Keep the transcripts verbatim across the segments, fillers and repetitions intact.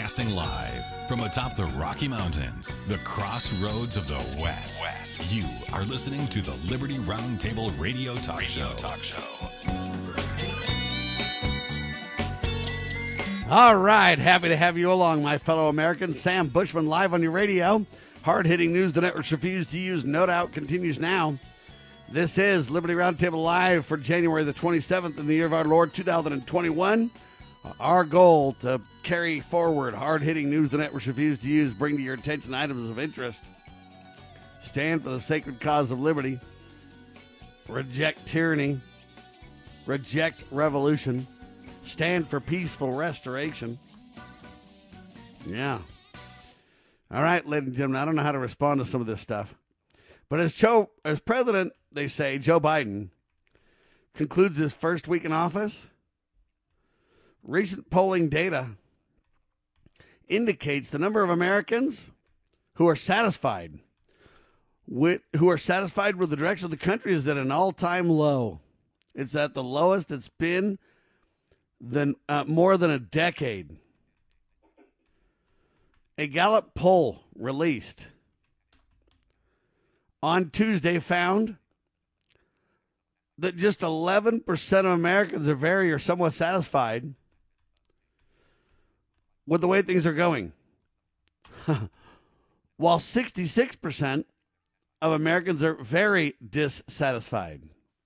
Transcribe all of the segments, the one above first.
Broadcasting live from atop the Rocky Mountains, the crossroads of the West. West. You are listening to the Liberty Roundtable Radio Talk Radio Show. Talk Show. All right, happy to have you along, my fellow Americans. Sam Bushman live on your radio. Hard-hitting news the networks refuse to use, no doubt, continues now. This is Liberty Roundtable Live for January the twenty-seventh in the year of our Lord, two thousand twenty-one. Our goal to carry forward hard-hitting news the networks refuse to use, bring to your attention items of interest, stand for the sacred cause of liberty, reject tyranny, reject revolution, stand for peaceful restoration. Yeah. All right, ladies and gentlemen, I don't know how to respond to some of this stuff. But as Joe, as president, they say, Joe Biden concludes his first week in office, recent polling data indicates the number of Americans who are satisfied with who are satisfied with the direction of the country is at an all-time low. It's at the lowest it's been than uh, more than a decade. A Gallup poll released on Tuesday found that just eleven percent of Americans are very or somewhat satisfied with the way things are going, while sixty-six percent of Americans are very dissatisfied.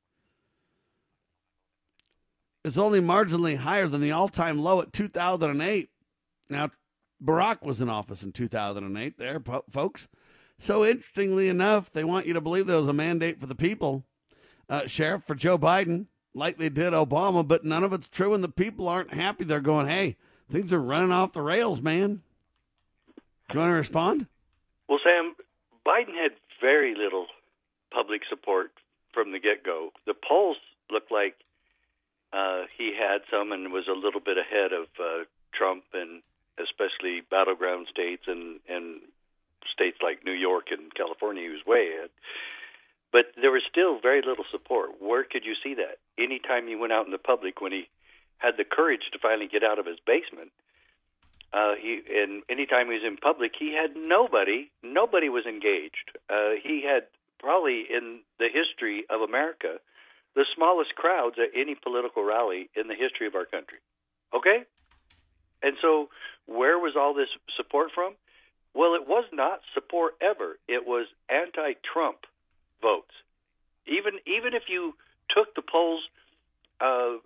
It's only marginally higher than the all-time low at two thousand eight. Now, Barack was in office in two thousand eight there, po- folks. So interestingly enough, they want you to believe there was a mandate for the people, uh, Sheriff, for Joe Biden, like they did Obama, but none of it's true, and the people aren't happy. They're going, hey, things are running off the rails, man. Do you want to respond? Well, Sam, Biden had very little public support from the get-go. The polls looked like uh, he had some and was a little bit ahead of uh, Trump, and especially battleground states and, and states like New York and California, he was way ahead. But there was still very little support. Where could you see that? Anytime he went out in the public, when he had the courage to finally get out of his basement, uh, he and anytime he was in public, he had nobody. Nobody was engaged. Uh, he had probably in the history of America the smallest crowds at any political rally in the history of our country. Okay? And so where was all this support from? Well, it was not support ever. It was anti-Trump votes. Even even if you took the polls uh,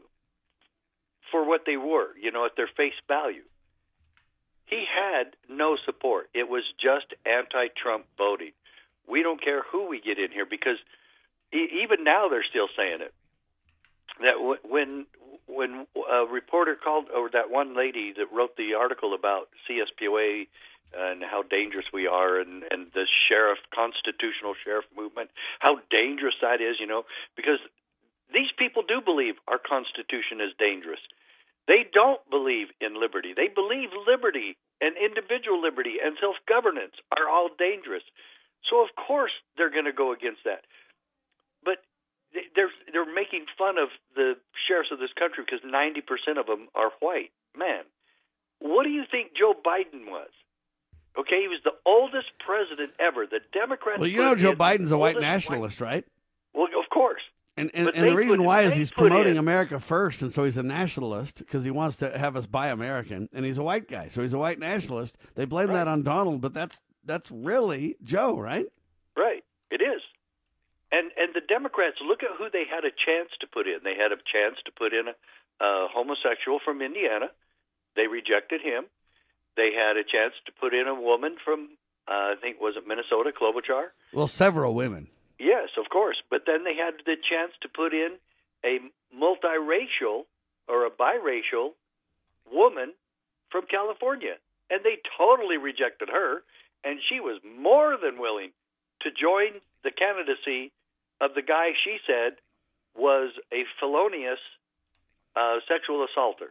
for what they were, you know, at their face value, he had no support. It was just anti-Trump voting. We don't care who we get in here, because e- even now they're still saying it. That w- when when a reporter called, or that one lady that wrote the article about C S P O A and how dangerous we are, and, and the sheriff, constitutional sheriff movement, how dangerous that is, you know, because these people do believe our Constitution is dangerous. They don't believe in liberty. They believe liberty and individual liberty and self-governance are all dangerous. So, of course, they're going to go against that. But they're, they're making fun of the sheriffs of this country because ninety percent of them are white. Man, what do you think Joe Biden was? Okay, he was the oldest president ever. The Democrats. Well, you know Joe Biden's a white nationalist, white. right? Well, of course. And and, and the reason why is he's promoting America first, and so he's a nationalist because he wants to have us buy American, and he's a white guy, so he's a white nationalist. They blame right. that on Donald, but that's that's really Joe, right? Right, it is. And and the Democrats, look at who they had a chance to put in. They had a chance to put in a, a homosexual from Indiana. They rejected him. They had a chance to put in a woman from, uh, I think, was it Minnesota, Klobuchar? Well, several women. Yes, of course. But then they had the chance to put in a multiracial or a biracial woman from California. And they totally rejected her. And she was more than willing to join the candidacy of the guy she said was a felonious uh, sexual assaulter.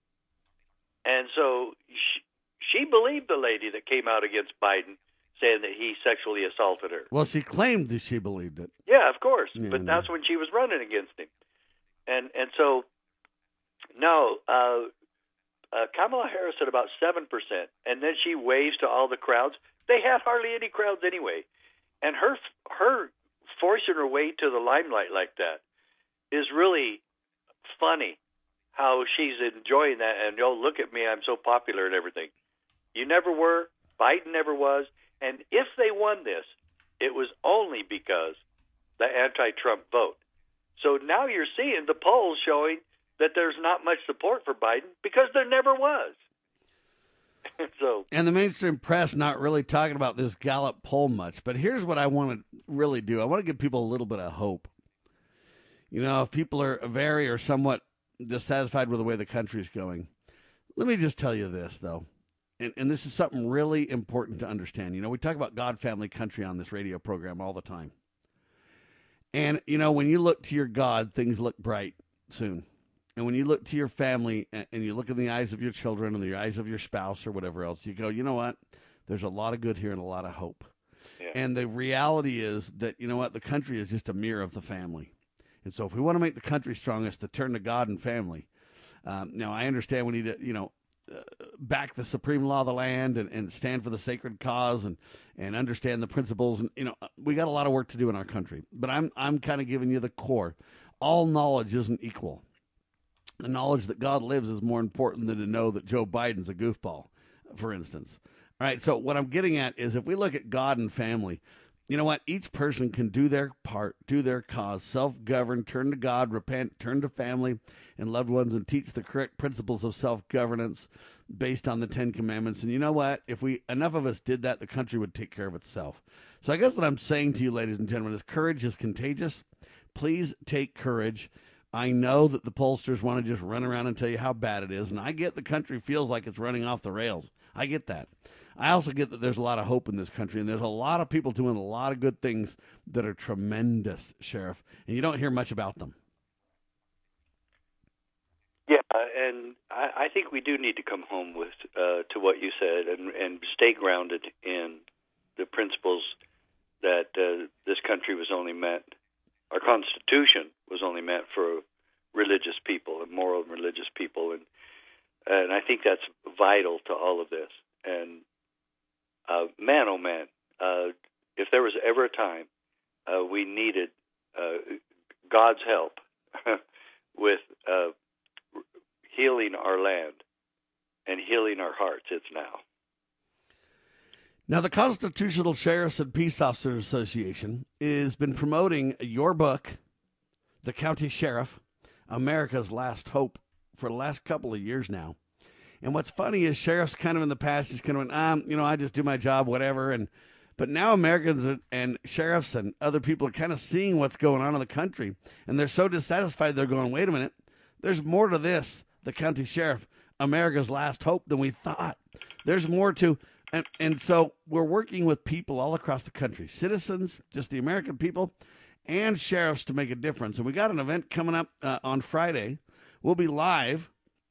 And so she, she believed the lady that came out against Biden, saying that he sexually assaulted her. Well, she claimed that she believed it. Yeah, of course. Yeah, but no. that's when she was running against him. And and so, no, uh, uh, Kamala Harris at about seven percent, and then she waves to all the crowds. They had hardly any crowds anyway. And her her forcing her way to the limelight like that is really funny, how she's enjoying that. And, oh, look at me, I'm so popular and everything. You never were. Biden never was. And if they won this, it was only because the anti-Trump vote. So now you're seeing the polls showing that there's not much support for Biden because there never was. So, and the mainstream press not really talking about this Gallup poll much. But here's what I want to really do. I want to give people a little bit of hope. You know, if people are very or somewhat dissatisfied with the way the country's going, let me just tell you this, though. And, and this is something really important to understand. You know, we talk about God, family, country on this radio program all the time. And, you know, when you look to your God, things look bright soon. And when you look to your family and, and you look in the eyes of your children and the eyes of your spouse or whatever else, you go, you know what? There's a lot of good here and a lot of hope. yeah. And the reality is that, you know what? The country is just a mirror of the family. And so if we want to make the country strong, it's to turn to God and family. Um, now, I understand we need to, you know, uh, back the supreme law of the land and, and stand for the sacred cause and, and understand the principles. And, you know, we got a lot of work to do in our country. But I'm I'm kind of giving you the core. All knowledge isn't equal. The knowledge that God lives is more important than to know that Joe Biden's a goofball, for instance. All right, so what I'm getting at is if we look at God and family, you know what? Each person can do their part, do their cause, self-govern, turn to God, repent, turn to family and loved ones, and teach the correct principles of self-governance based on the Ten Commandments. And you know what? If we enough of us did that, the country would take care of itself. So I guess what I'm saying to you, ladies and gentlemen, is courage is contagious. Please take courage. I know that the pollsters want to just run around and tell you how bad it is, and I get the country feels like it's running off the rails. I get that. I also get that there's a lot of hope in this country, and there's a lot of people doing a lot of good things that are tremendous, Sheriff, and you don't hear much about them. Yeah, and I, I think we do need to come home with uh, to what you said and, and stay grounded in the principles that uh, this country was only meant, our Constitution was only meant for religious people and moral and religious people, and and I think that's vital to all of this. And uh, man, oh man, uh, if there was ever a time uh, we needed uh, God's help with uh, healing our land and healing our hearts, it's now. Now, the Constitutional Sheriffs and Peace Officers Association has been promoting your book, The County Sheriff, America's Last Hope, for the last couple of years now. And what's funny is sheriffs kind of in the past just kind of went, um, you know, I just do my job, whatever. And but now Americans are, and sheriffs and other people are kind of seeing what's going on in the country. And they're so dissatisfied, they're going, wait a minute, there's more to this, The County Sheriff, America's Last Hope, than we thought. There's more to, and, and so we're working with people all across the country, citizens, just the American people, and sheriffs to make a difference. And we got an event coming up uh, on Friday. We'll be live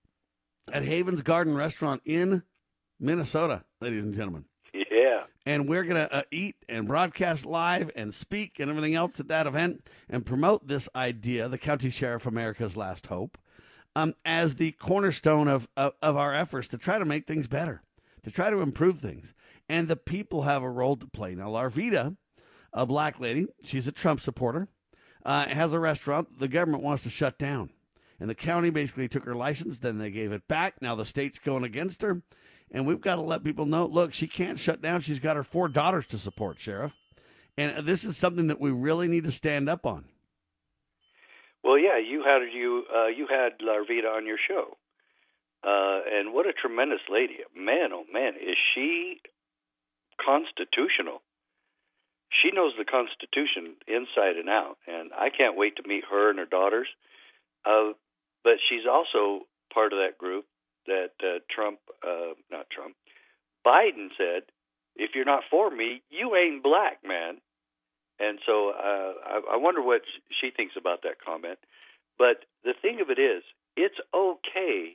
at Haven's Garden Restaurant in Minnesota, ladies and gentlemen. Yeah. And we're going to uh, eat and broadcast live and speak and everything else at that event and promote this idea, the County Sheriff, America's Last Hope, um, as the cornerstone of, of, of our efforts to try to make things better, to try to improve things. And the people have a role to play. Now, Larvita, a black lady, she's a Trump supporter, uh, has a restaurant the government wants to shut down. And the county basically took her license, then they gave it back. Now the state's going against her. And we've got to let people know, look, she can't shut down. She's got her four daughters to support, Sheriff. And this is something that we really need to stand up on. Well, yeah, you had you uh, you had Larvita on your show. Uh, and what a tremendous lady. Man, oh man, is she constitutional. She knows the Constitution inside and out. And I can't wait to meet her and her daughters. Uh, but she's also part of that group that uh, Trump, uh, not Trump, Biden said, if you're not for me, you ain't black, man. And so uh, I, I wonder what she thinks about that comment. But the thing of it is, it's okay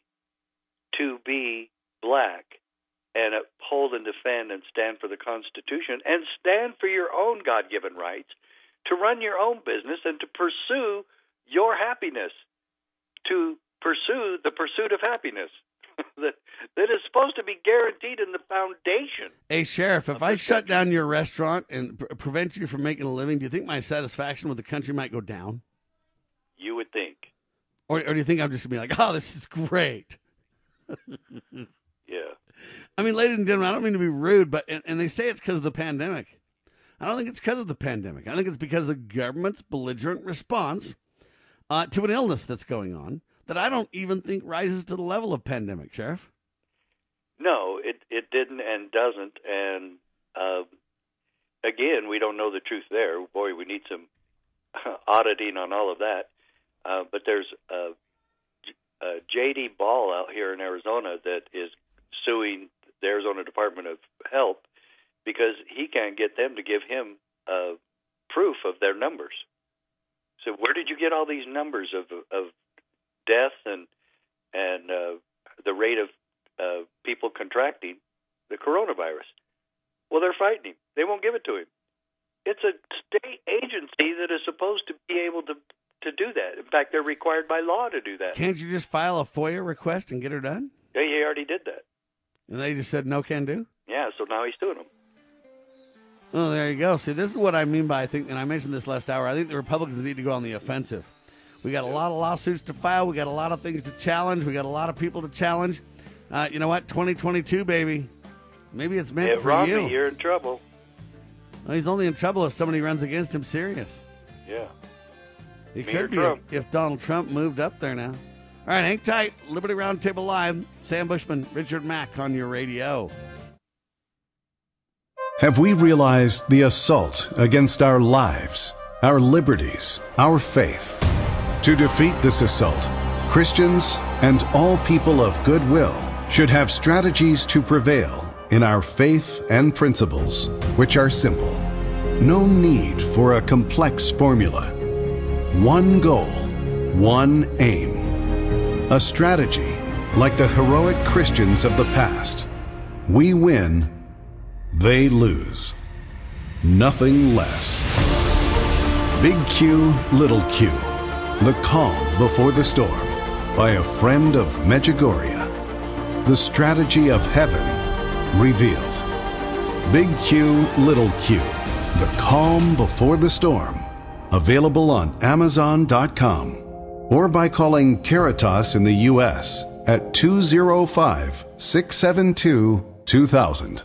to be black and uphold and defend and stand for the Constitution and stand for your own God-given rights to run your own business and to pursue your happiness, to pursue the pursuit of happiness. that that is supposed to be guaranteed in the foundation. Hey, Sheriff, if I shut down your restaurant and pre- prevent you from making a living, do you think my satisfaction with the country might go down? You would think. Or, or do you think I'm just going to be like, oh, this is great? Yeah. I mean, ladies and gentlemen, I don't mean to be rude, but and, and they say it's because of the pandemic. I don't think it's because of the pandemic. I think it's because of the government's belligerent response uh, to an illness that's going on that I don't even think rises to the level of pandemic, Sheriff. No, it it didn't and doesn't. And uh, again, we don't know the truth there. Boy, we need some auditing on all of that. Uh, but there's a, a J D Ball out here in Arizona that is suing the Arizona Department of Health because he can't get them to give him uh, proof of their numbers. So where did you get all these numbers of of death and and uh, the rate of uh, people contracting the coronavirus? Well, they're fighting him. They won't give it to him. It's a state agency that is supposed to be able to to do that. In fact, they're required by law to do that. Can't you just file a FOIA request and get her done? Yeah, he already did that. And they just said no can do? Yeah, so now he's suing them. Oh, there you go. See, this is what I mean by, I think, and I mentioned this last hour, I think the Republicans need to go on the offensive. We got a lot of lawsuits to file. We got a lot of things to challenge. We got a lot of people to challenge. Uh, you know what? twenty twenty-two, baby. Maybe it's meant yeah, for Romney, you. You're in trouble. Well, he's only in trouble if somebody runs against him serious. Yeah. He Me could or be Trump. if, if Donald Trump moved up there now. All right, hang tight. Liberty Roundtable Live. Sam Bushman, Richard Mack on your radio. Have we realized the assault against our lives, our liberties, our faith? To defeat this assault, Christians and all people of goodwill should have strategies to prevail in our faith and principles, which are simple. No need for a complex formula. One goal, one aim. A strategy like the heroic Christians of the past. We win, they lose. Nothing less. Big Q, Little Q. The Calm Before the Storm by a friend of Medjugorje. The strategy of heaven revealed. Big Q, Little Q. The Calm Before the Storm. Available on Amazon dot com or by calling Caritas in the U S at two oh five, six seven two, two thousand.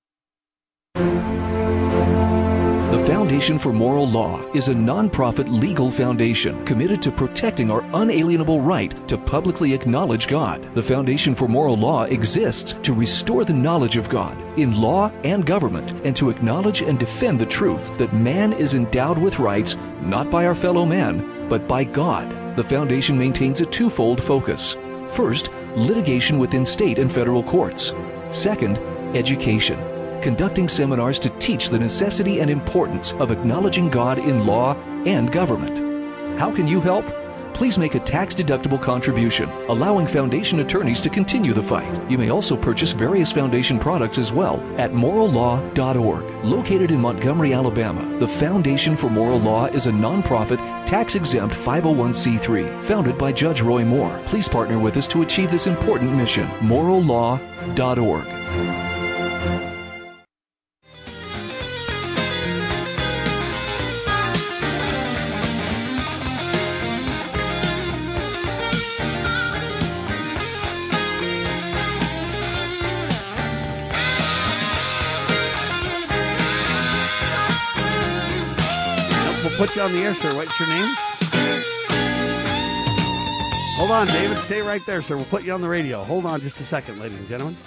The Foundation for Moral Law is a nonprofit legal foundation committed to protecting our unalienable right to publicly acknowledge God. The Foundation for Moral Law exists to restore the knowledge of God in law and government and to acknowledge and defend the truth that man is endowed with rights not by our fellow man, but by God. The Foundation maintains a twofold focus. First, litigation within state and federal courts. Second, education. Conducting seminars to teach the necessity and importance of acknowledging God in law and government. How can you help? Please make a tax-deductible contribution, allowing Foundation attorneys to continue the fight. You may also purchase various Foundation products as well at moral law dot org. Located in Montgomery, Alabama, the Foundation for Moral Law is a nonprofit, tax-exempt five oh one c three, founded by Judge Roy Moore. Please partner with us to achieve this important mission. moral law dot org. Put you on the air, sir. What's your name? Hold on, David. Stay right there, sir. We'll put you on the radio. Hold on just a second, ladies and gentlemen.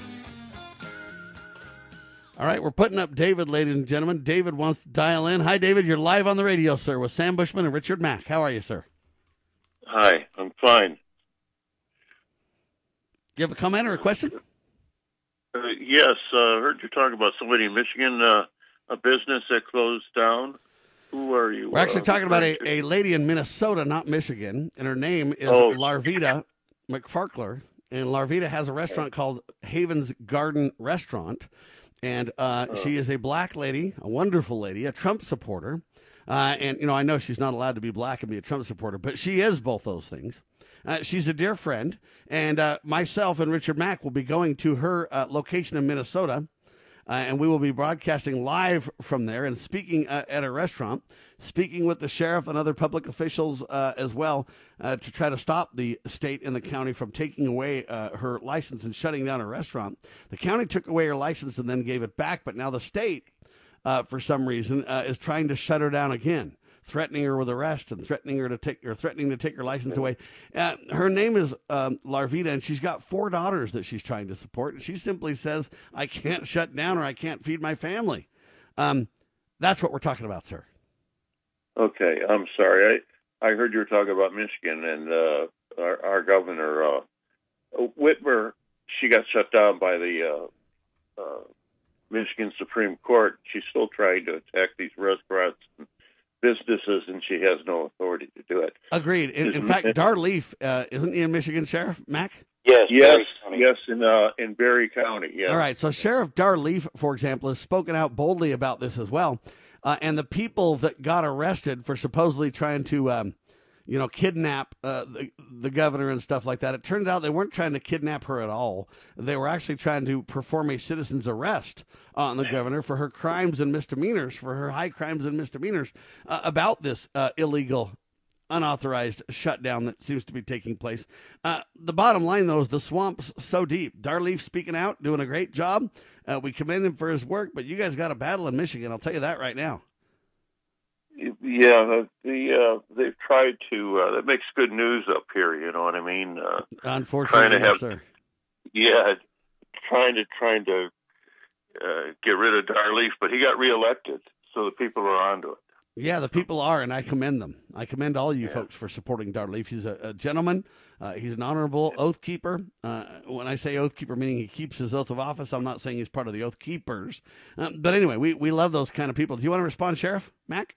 All right, we're putting up David, ladies and gentlemen. David wants to dial in. Hi, David. You're live on the radio, sir, with Sam Bushman and Richard Mack. How are you, sir? Hi, I'm fine. You have a comment or a question? Uh, yes, I uh, heard you talk about somebody in Michigan, uh, a business that closed down. Who are you? We're actually uh, talking about a, a lady in Minnesota, not Michigan, and her name is oh. Larvita McFarkler. And Larvita has a restaurant called Haven's Garden Restaurant. And uh, oh. she is a black lady, a wonderful lady, a Trump supporter. Uh, and, you know, I know she's not allowed to be black and be a Trump supporter, but she is both those things. Uh, she's a dear friend. And uh, myself and Richard Mack will be going to her uh, location in Minnesota. Uh, and we will be broadcasting live from there and speaking uh, at a restaurant, speaking with the sheriff and other public officials uh, as well uh, to try to stop the state and the county from taking away uh, her license and shutting down her restaurant. The county took away her license and then gave it back, but now the state, uh, for some reason, uh, is trying to shut her down again, threatening her with arrest and threatening her to take or threatening to take her license away. Uh, her name is um, Larvita, and she's got four daughters that she's trying to support. And she simply says, "I can't shut down, or I can't feed my family." Um, that's what we're talking about, sir. Okay, I'm sorry. I, I heard you were talking about Michigan and uh, our, our governor uh, Whitmer. She got shut down by the uh, uh, Michigan Supreme Court. She's still trying to attack these restaurants and businesses, and she has no authority to do it. Agreed. In, in fact, Dar Leaf, uh, isn't he a Michigan sheriff, Mac? Yes, yes, yes, in uh, in Berry County. Yes. All right. So Sheriff Dar Leaf, for example, has spoken out boldly about this as well. Uh, and the people that got arrested for supposedly trying to, um, you know, kidnap uh, the, the governor and stuff like that, it turns out they weren't trying to kidnap her at all. They were actually trying to perform a citizen's arrest on the governor for her crimes and misdemeanors, for her high crimes and misdemeanors uh, about this uh, illegal, unauthorized shutdown that seems to be taking place. Uh, the bottom line, though, is the swamp's so deep. Dar Leaf speaking out, doing a great job. Uh, we commend him for his work, but you guys got a battle in Michigan. I'll tell you that right now. Yeah, the, the uh, they've tried to. Uh, that makes good news up here. You know what I mean? Uh, Unfortunately, trying to have, yes, sir. Yeah, trying to trying to uh, get rid of Dar Leaf, but he got reelected, so the people are onto it. Yeah, the people are, and I commend them. I commend all you yeah. folks for supporting Dar Leaf. He's a, a gentleman. Uh, he's an honorable oath keeper. Uh, when I say oath keeper, meaning he keeps his oath of office, I'm not saying he's part of the oath keepers. Um, but anyway, we, we love those kind of people. Do you want to respond, Sheriff Mack?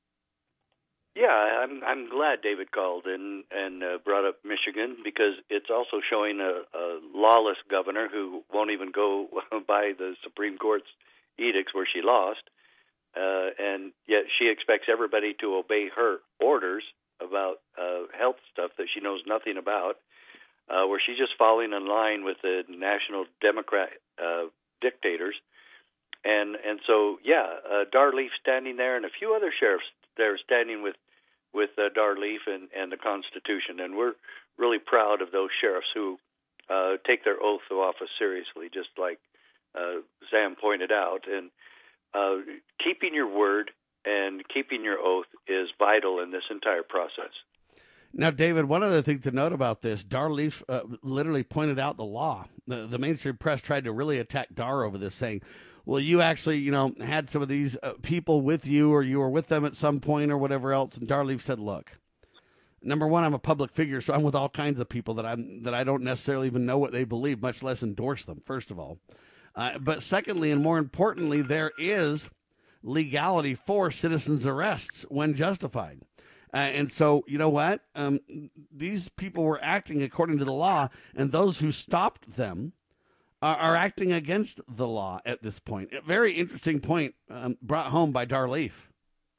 Yeah, I'm I'm glad David called and and uh, brought up Michigan, because it's also showing a, a lawless governor who won't even go by the Supreme Court's edicts where she lost. Uh, and yet she expects everybody to obey her orders about uh, health stuff that she knows nothing about, uh, where she's just falling in line with the national Democrat uh, dictators. And and so, yeah, uh, Dar Leaf standing there, and a few other sheriffs there standing with with uh, Dar Leaf and, and the Constitution. And we're really proud of those sheriffs who uh, take their oath of office seriously, just like uh, Sam pointed out. And Uh, keeping your word and keeping your oath is vital in this entire process. Now, David, one other thing to note about this, Dar Leaf uh, literally pointed out the law. The, the mainstream press tried to really attack Dar over this, saying, well, you actually, you know, had some of these uh, people with you, or you were with them at some point or whatever else. And Dar Leaf said, look, number one, I'm a public figure, so I'm with all kinds of people that I'm that I don't necessarily even know what they believe, much less endorse them, first of all. Uh, but secondly, and more importantly, there is legality for citizens' arrests when justified. Uh, and so, you know what? Um, these people were acting according to the law, and those who stopped them are, are acting against the law at this point. A very interesting point um, brought home by Dar Leaf.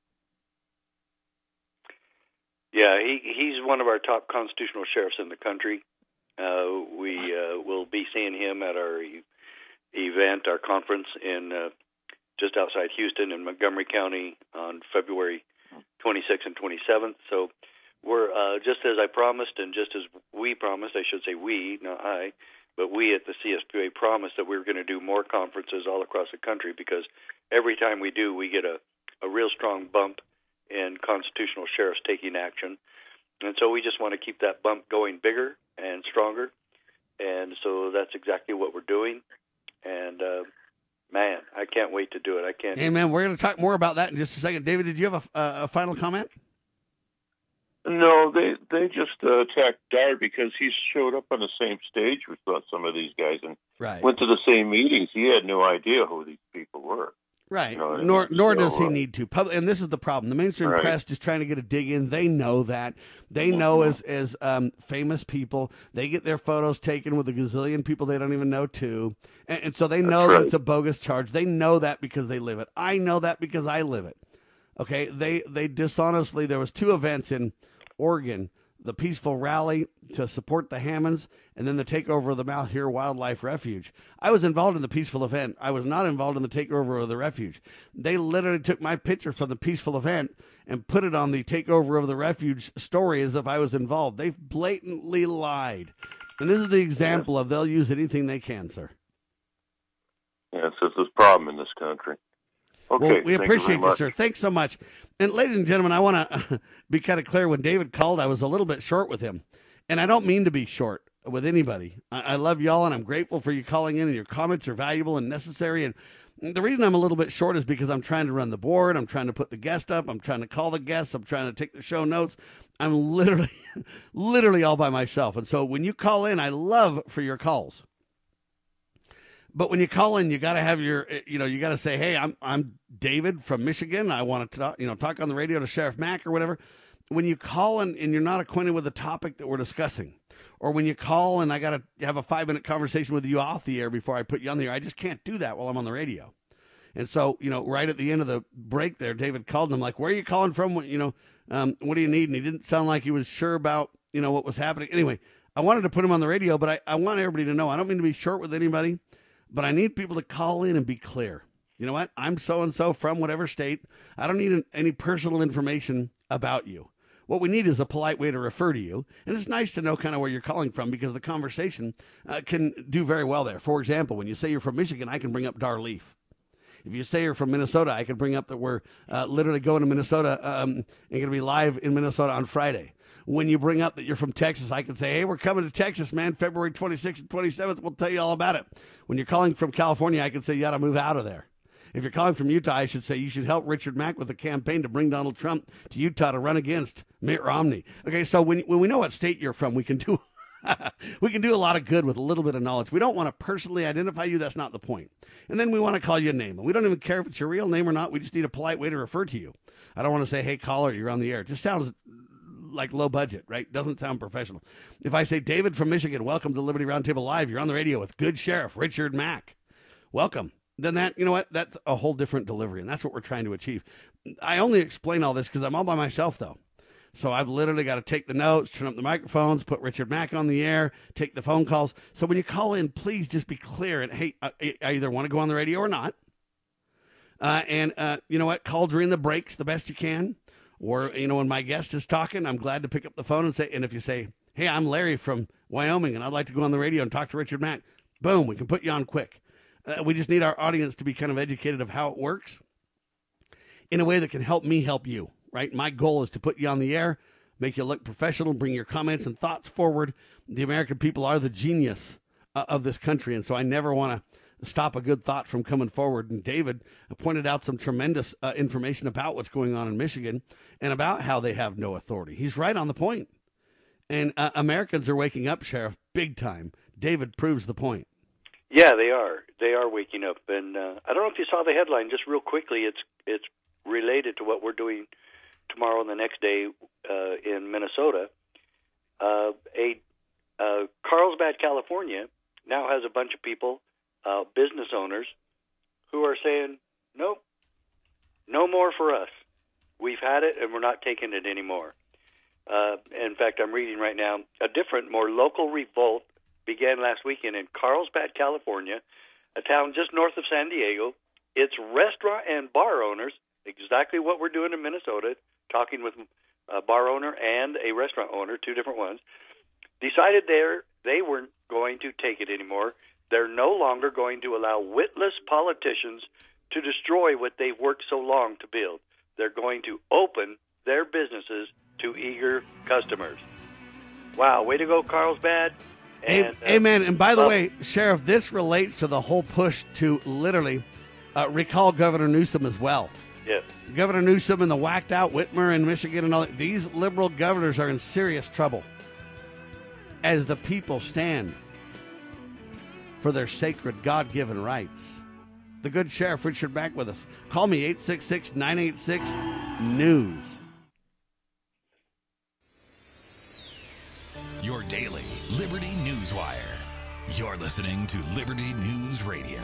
Yeah, he, he's one of our top constitutional sheriffs in the country. Uh, we uh, will be seeing him at our event, our conference in uh, just outside Houston in Montgomery County on February twenty-sixth and twenty-seventh. So we're uh, just as I promised, and just as we promised, I should say we, not I, but we at the C S P A promised that we were going to do more conferences all across the country, because every time we do, we get a, a real strong bump in constitutional sheriffs taking action. And so we just want to keep that bump going bigger and stronger. And so that's exactly what we're doing. And, uh, man, I can't wait to do it. I can't. Hey, man, we're going to talk more about that in just a second. David, did you have a, uh, a final comment? No, they they just uh, attacked Dar because he showed up on the same stage with some of these guys and right. went to the same meetings. He had no idea who these people were. Right. You know, nor nor so, does he uh, need to. Pub- and this is the problem. The mainstream Right. press is trying to get a dig in. They know that. They know as as um, famous people, they get their photos taken with a gazillion people they don't even know too. And, and so they know That's that right. it's a bogus charge. They know that because they live it. I know that because I live it. Okay. They they dishonestly, there was two events in Oregon, the peaceful rally to support the Hammonds, and then the takeover of the Malheur Wildlife Refuge. I was involved in the peaceful event. I was not involved in the takeover of the refuge. They literally took my picture from the peaceful event and put it on the takeover of the refuge story as if I was involved. They've blatantly lied. And this is the example of they'll use anything they can, sir. Yes, it's a problem in this country. Okay, Well, we thank you very appreciate you, much. sir. Thanks so much. And ladies and gentlemen, I want to be kind of clear. When David called, I was a little bit short with him. And I don't mean to be short with anybody. I, I love y'all, and I'm grateful for you calling in, and your comments are valuable and necessary. And the reason I'm a little bit short is because I'm trying to run the board. I'm trying to put the guest up. I'm trying to call the guests. I'm trying to take the show notes. I'm literally, literally all by myself. And so when you call in, I love for your calls. But when you call in, you got to have your, you know, you got to say, hey, I'm I'm David from Michigan. I want to, talk, you know, talk on the radio to Sheriff Mack or whatever. When you call in and you're not acquainted with the topic that we're discussing, or when you call and I got to have a five-minute conversation with you off the air before I put you on the air, I just can't do that while I'm on the radio. And so, you know, right at the end of the break there, David called and I'm like, where are you calling from? What, you know, um, what do you need? And he didn't sound like he was sure about, you know, what was happening. Anyway, I wanted to put him on the radio, but I, I want everybody to know, I don't mean to be short with anybody, but I need people to call in and be clear. You know what? I'm so-and-so from whatever state. I don't need any personal information about you. What we need is a polite way to refer to you. And it's nice to know kind of where you're calling from because the conversation uh, can do very well there. For example, when you say you're from Michigan, I can bring up Darleaf. If you say you're from Minnesota, I can bring up that we're uh, literally going to Minnesota um, and going to be live in Minnesota on Friday. When you bring up that you're from Texas, I can say, hey, we're coming to Texas, man, February twenty-sixth and twenty-seventh. We'll tell you all about it. When you're calling from California, I can say you got to move out of there. If you're calling from Utah, I should say you should help Richard Mack with a campaign to bring Donald Trump to Utah to run against Mitt Romney. Okay, so when when we know what state you're from, we can do we can do a lot of good with a little bit of knowledge. We don't want to personally identify you. That's not the point. And then we want to call you a name. And we don't even care if it's your real name or not. We just need a polite way to refer to you. I don't want to say, hey, caller, you're on the air. It just sounds like low budget, right? Doesn't sound professional. If I say, David from Michigan, welcome to Liberty Roundtable Live. You're on the radio with good Sheriff Richard Mack. Welcome. Then that, you know what, that's a whole different delivery, and that's what we're trying to achieve. I only explain all this because I'm all by myself, though. So I've literally got to take the notes, turn up the microphones, put Richard Mack on the air, take the phone calls. So when you call in, please just be clear and, hey, I, I either want to go on the radio or not. Uh, and uh, you know what, call during the breaks the best you can. Or, you know, when my guest is talking, I'm glad to pick up the phone and say, and if you say, hey, I'm Larry from Wyoming, and I'd like to go on the radio and talk to Richard Mack, boom, we can put you on quick. Uh, we just need our audience to be kind of educated of how it works in a way that can help me help you, right? My goal is to put you on the air, make you look professional, bring your comments and thoughts forward. The American people are the genius uh, of this country, and so I never want to stop a good thought from coming forward. And David pointed out some tremendous uh, information about what's going on in Michigan and about how they have no authority. He's right on the point. And uh, Americans are waking up, Sheriff, big time. David proves the point. Yeah, they are. They are waking up, and uh, I don't know if you saw the headline. Just real quickly, it's it's related to what we're doing tomorrow and the next day uh, in Minnesota. Uh, a uh, Carlsbad, California, now has a bunch of people, uh, business owners, who are saying, "Nope, no more for us. We've had it, and we're not taking it anymore." Uh, in fact, I'm reading right now a different, more local revolt began last weekend in Carlsbad, California, a town just north of San Diego. It's restaurant and bar owners, exactly what we're doing in Minnesota, talking with a bar owner and a restaurant owner, two different ones, decided they're, they weren't going to take it anymore. They're no longer going to allow witless politicians to destroy what they've worked so long to build. They're going to open their businesses to eager customers. Wow, way to go, Carlsbad. And, uh, Amen. And by the uh, way, Sheriff, this relates to the whole push to literally uh, recall Governor Newsom as well. Yes. Governor Newsom and the whacked out Whitmer in Michigan and all that. These liberal governors are in serious trouble as the people stand for their sacred God-given rights. the good Sheriff Richard back with us. Call me, eight six six, nine eight six, news. Your daily Liberty News Wire. You're listening to Liberty News Radio.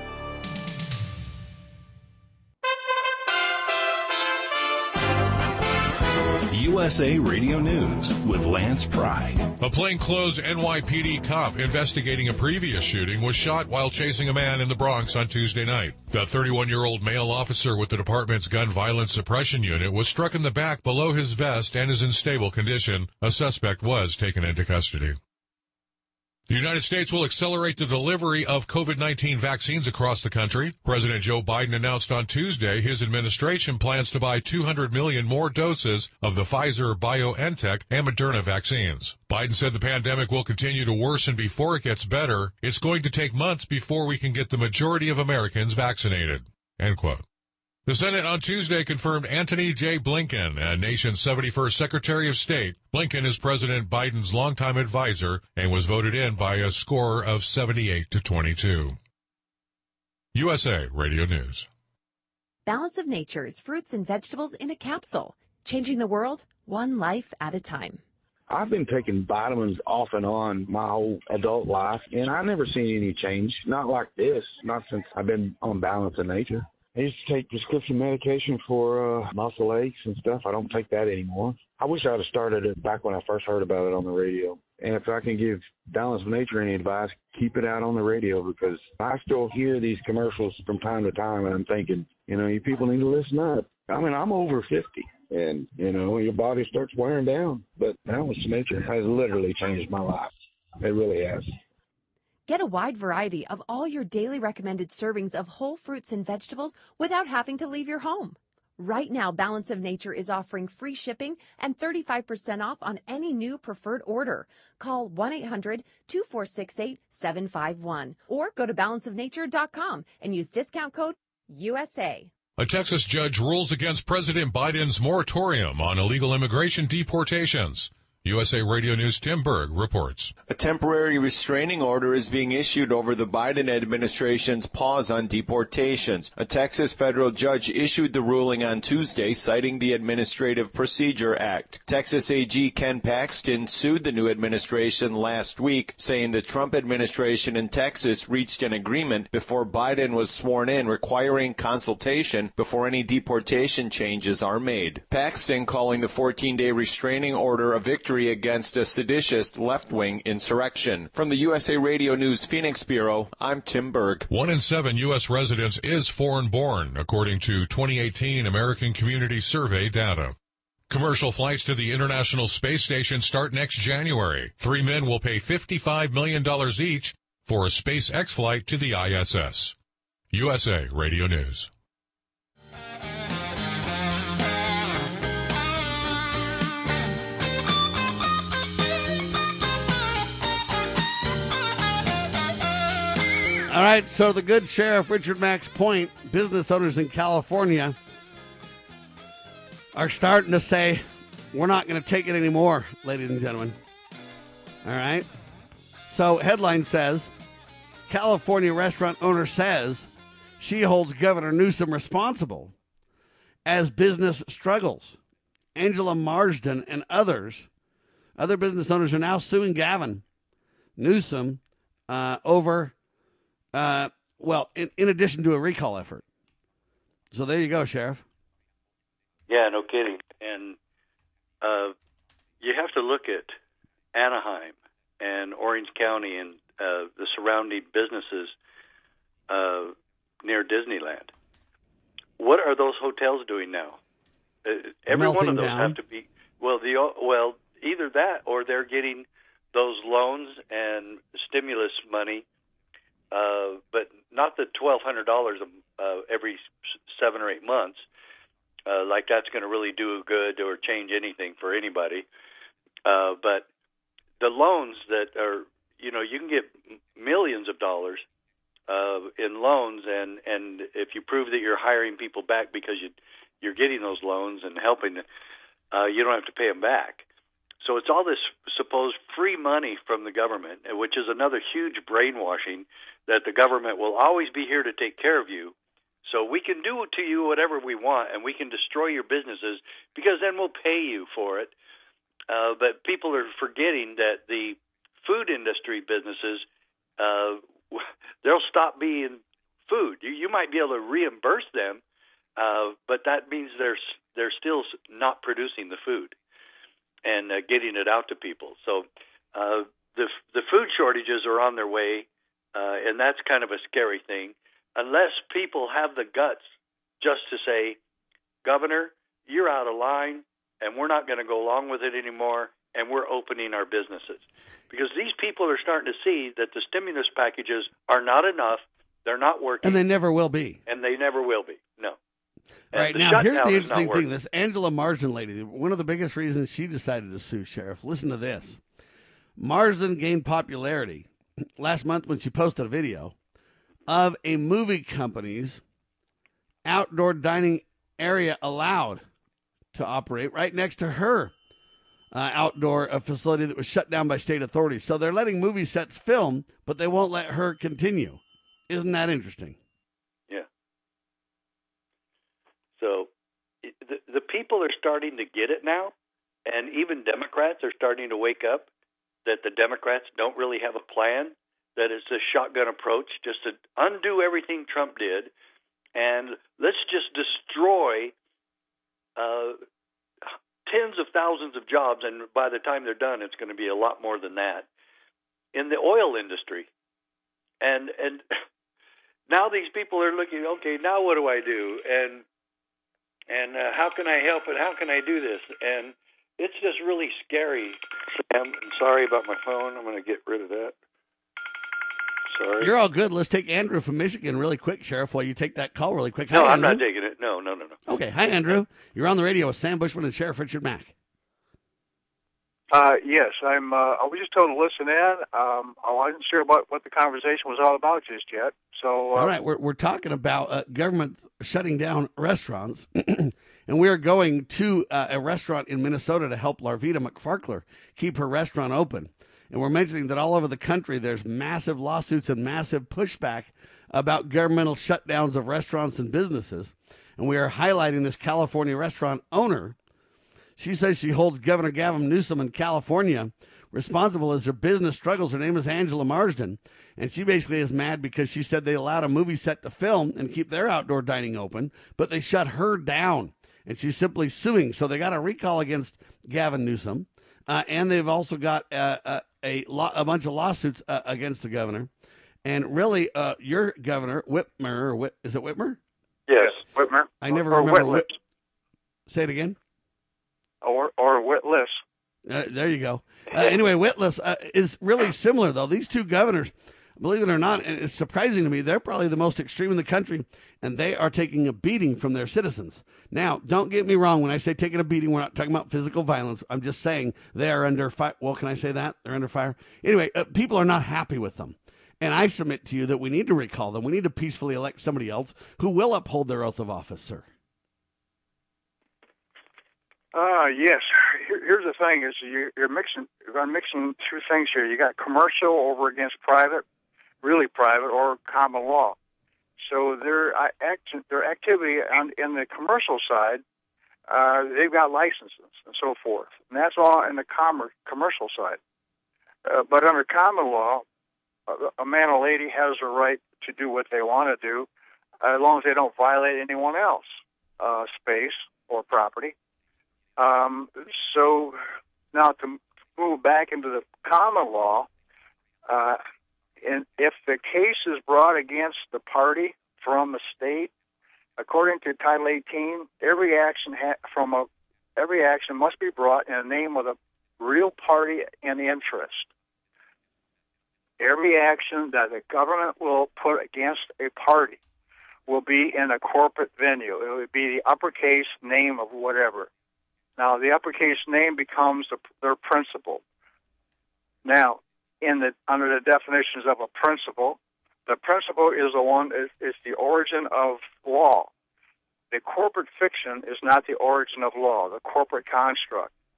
U S A Radio News with Lance Pride. A plainclothes N Y P D cop investigating a previous shooting was shot while chasing a man in the Bronx on Tuesday night. The thirty-one-year-old male officer with the department's gun violence suppression unit was struck in the back below his vest and is in stable condition. A suspect was taken into custody. The United States will accelerate the delivery of COVID nineteen vaccines across the country. President Joe Biden announced on Tuesday his administration plans to buy two hundred million more doses of the Pfizer, BioNTech, and Moderna vaccines. Biden said the pandemic will continue to worsen before it gets better. It's going to take months before we can get the majority of Americans vaccinated. End quote. The Senate on Tuesday confirmed Antony J. Blinken, a nation's seventy-first Secretary of State. Blinken is President Biden's longtime advisor and was voted in by a score of seventy-eight to twenty-two. U S A Radio News. Balance of Nature's fruits and vegetables in a capsule, changing the world one life at a time. I've been taking vitamins off and on my whole adult life, and I've never seen any change. Not like this, not since I've been on Balance of Nature. I used to take prescription medication for uh, muscle aches and stuff. I don't take that anymore. I wish I'd have started it back when I first heard about it on the radio. And if I can give Balance of Nature any advice, keep it out on the radio, because I still hear these commercials from time to time, and I'm thinking, you know, you people need to listen up. I mean, I'm over fifty, and, you know, your body starts wearing down. But Balance of Nature has literally changed my life. It really has. Get a wide variety of all your daily recommended servings of whole fruits and vegetables without having to leave your home. Right now, Balance of Nature is offering free shipping and thirty-five percent off on any new preferred order. Call one eight hundred, two four six eight, seven five one or go to balance of nature dot com and use discount code U S A. A Texas judge rules against President Biden's moratorium on illegal immigration deportations. U S A Radio News' Tim Berg reports. A temporary restraining order is being issued over the Biden administration's pause on deportations. A Texas federal judge issued the ruling on Tuesday, citing the Administrative Procedure Act. Texas A G Ken Paxton sued the new administration last week, saying the Trump administration in Texas reached an agreement before Biden was sworn in, requiring consultation before any deportation changes are made. Paxton calling the fourteen-day restraining order a victory against a seditious left-wing insurrection. From the U S A Radio News Phoenix Bureau, I'm Tim Berg. One in seven U S residents is foreign-born, according to twenty eighteen American Community Survey data. Commercial flights to the International Space Station start next January. Three men will pay fifty-five million dollars each for a SpaceX flight to the I S S. U S A Radio News. All right, so the good Sheriff Richard Mack's point, business owners in California are starting to say, we're not going to take it anymore, ladies and gentlemen. All right? So headline says, California restaurant owner says she holds Governor Newsom responsible as business struggles. Angela Marsden and others, other business owners are now suing Gavin Newsom uh, over... Uh, well, in, in addition to a recall effort. So there you go, Sheriff. Yeah, no kidding. And uh, you have to look at Anaheim and Orange County and uh, the surrounding businesses uh, near Disneyland. What are those hotels doing now? Uh, every Melting one of those down. have to be well. The well, either that or they're getting those loans and stimulus money. Uh, but not the twelve hundred dollars uh, every seven or eight months. Uh, like that's going to really do good or change anything for anybody. Uh, but the loans that are, you know, you can get millions of dollars uh, in loans, and, and if you prove that you're hiring people back because you, you're getting those loans and helping, uh, you don't have to pay them back. So it's all this supposed free money from the government, which is another huge brainwashing that the government will always be here to take care of you. So we can do to you whatever we want, and we can destroy your businesses because then we'll pay you for it. Uh, but people are forgetting that the food industry businesses, uh, they'll stop being food. You, you might be able to reimburse them, uh, but that means they're they're still not producing the food and uh, getting it out to people. So uh, the the food shortages are on their way, uh, and that's kind of a scary thing. Unless people have the guts just to say, Governor, you're out of line, and we're not going to go along with it anymore, and we're opening our businesses. Because these people are starting to see that the stimulus packages are not enough, they're not working. And they never will be. And they never will be, no. All right, now here's the interesting thing. This Angela Marsden lady, one of the biggest reasons she decided to sue, Sheriff, listen to this. Marsden gained popularity last month when she posted a video of a movie company's outdoor dining area allowed to operate right next to her uh, outdoor uh, facility that was shut down by state authorities. So they're letting movie sets film, but they won't let her continue. Isn't that interesting? Yeah. So the, the people are starting to get it now, and even Democrats are starting to wake up that the Democrats don't really have a plan, that it's a shotgun approach just to undo everything Trump did, and let's just destroy uh, tens of thousands of jobs, and by the time they're done, it's going to be a lot more than that, in the oil industry. And and now these people are looking, okay, now what do I do? And and uh, how can I help it? How can I do this? And it's just really scary, Sam. I'm sorry about my phone. I'm going to get rid of that. Sorry. You're all good. Let's take Andrew from Michigan really quick, Sheriff, while you take that call really quick. Hi, no, I'm Andrew. not taking it. No, no, no, no. Okay. Hi, Andrew. You're on the radio with Sam Bushman and Sheriff Richard Mack. Uh, yes, I'm. Uh, I was just told to listen in. Um, I wasn't sure about what the conversation was all about just yet. So, uh, all right, we're we're talking about uh, government shutting down restaurants, and we are going to uh, a restaurant in Minnesota to help Larvita McFarkler keep her restaurant open. And we're mentioning that all over the country, there's massive lawsuits and massive pushback about governmental shutdowns of restaurants and businesses. And we are highlighting this California restaurant owner. She says she holds Governor Gavin Newsom in California responsible as her business struggles. Her name is Angela Marsden. And she basically is mad because she said they allowed a movie set to film and keep their outdoor dining open, but they shut her down. And she's simply suing. So they got a recall against Gavin Newsom. Uh, and they've also got uh, a, a, lo- a bunch of lawsuits uh, against the governor. And really, uh, your governor, Whitmer, or Whit- is it Whitmer? Yes, Whitmer. I never or, or remember. Whitlips. Whit- Say it again. Or or Whitliss. Uh, there you go. Uh, anyway, Whitliss uh, is really similar, though. These two governors, believe it or not, and it's surprising to me, they're probably the most extreme in the country, and they are taking a beating from their citizens. Now, don't get me wrong. When I say taking a beating, we're not talking about physical violence. I'm just saying they are under fire. Well, can I say that? They're under fire. Anyway, uh, people are not happy with them. And I submit to you that we need to recall them. We need to peacefully elect somebody else who will uphold their oath of office, sir. Uh, yes. Here, here's the thing: is you, you're mixing, you're mixing two things here. You got commercial over against private, really private, or common law. So their uh, act, their activity on, in the commercial side, uh, they've got licenses and so forth, and that's all in the com- commercial side. Uh, but under common law, a, a man or lady has a right to do what they want to do, uh, as long as they don't violate anyone else's uh, space or property. Um, so now to move back into the common law, uh, and if the case is brought against the party from the state, according to Title eighteen, every action ha- from a every action must be brought in the name of the real party and interest. Every action that the government will put against a party will be in a corporate venue. It would be the uppercase name of whatever. Now, the uppercase name becomes the, their principle. Now, in the under the definitions of a principle, the principle is the one is, is the origin of law. The corporate fiction is not the origin of law, the corporate construct.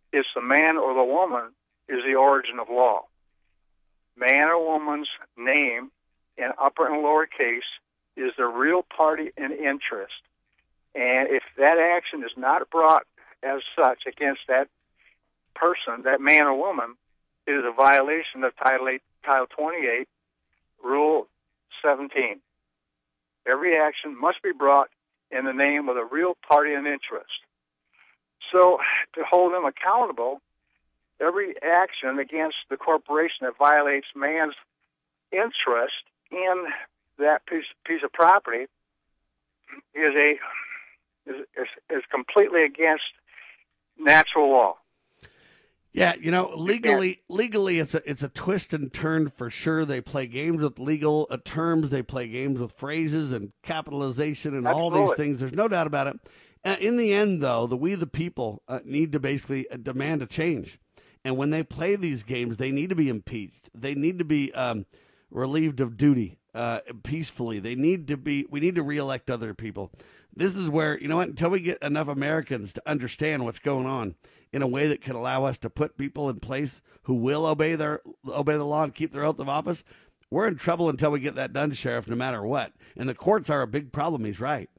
it's the man or the woman is the origin of law. Man or woman's name in upper and lower case is the real party in interest. And if that action is not brought as such against that person, that man or woman, it is a violation of Title eight, Title twenty-eight, Rule seventeen. Every action must be brought in the name of the real party in interest. So to hold them accountable, every action against the corporation that violates man's interest in that piece, piece of property is a is, is, is completely against natural law. Yeah, you know, legally, legally, it's a it's a twist and turn for sure. They play games with legal uh, terms. They play games with phrases and capitalization and Absolutely. all these things. There's no doubt about it. Uh, in the end, though, the we the people uh, need to basically uh, demand a change. And when they play these games, they need to be impeached. They need to be um, relieved of duty uh, peacefully. They need to be. We need to reelect other people. This is where, you know what? Until we get enough Americans to understand what's going on in a way that can allow us to put people in place who will obey their obey the law and keep their oath of office, we're in trouble until we get that done, Sheriff. No matter what, and the courts are a big problem. He's right.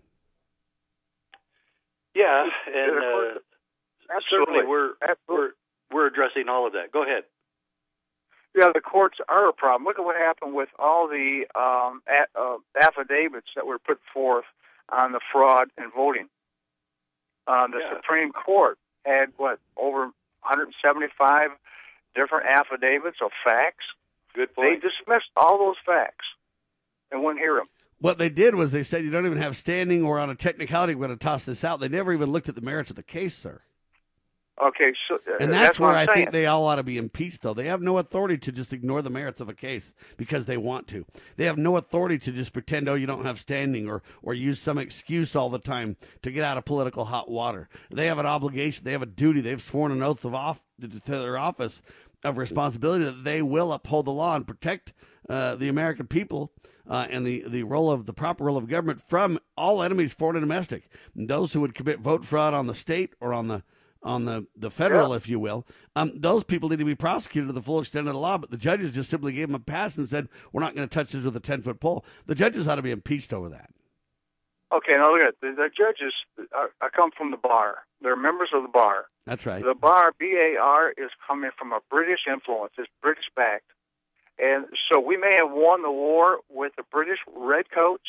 Yeah, and uh, certainly we're we're we're addressing all of that. Go ahead. Yeah, the courts are a problem. Look at what happened with all the um, a, uh, affidavits that were put forth on the fraud in voting. Uh, the Yeah. Supreme Court had, what, over one hundred seventy-five different affidavits of facts. Good They point. dismissed all those facts and wouldn't hear them. What they did was they said you don't even have standing, or on a technicality we're going to toss this out. They never even looked at the merits of the case, sir. Okay, so uh, And that's, that's where what I'm I saying. think they all ought to be impeached, though. They have no authority to just ignore the merits of a case because they want to. They have no authority to just pretend, oh, you don't have standing, or, or use some excuse all the time to get out of political hot water. They have an obligation. They have a duty. They've sworn an oath of off to their office of responsibility that they will uphold the law and protect uh, the American people uh, and the, the role of the proper role of government from all enemies, foreign and domestic. And those who would commit vote fraud on the state or on the on the, the federal, Yeah. if you will, um, those people need to be prosecuted to the full extent of the law, but the judges just simply gave them a pass and said, we're not going to touch this with a ten-foot pole. The judges ought to be impeached over that. Okay, now look at it. The, the judges are, are come from the bar. They're members of the bar. That's right. The bar, B A R, is coming from a British influence. It's British-backed. And so we may have won the war with the British redcoats,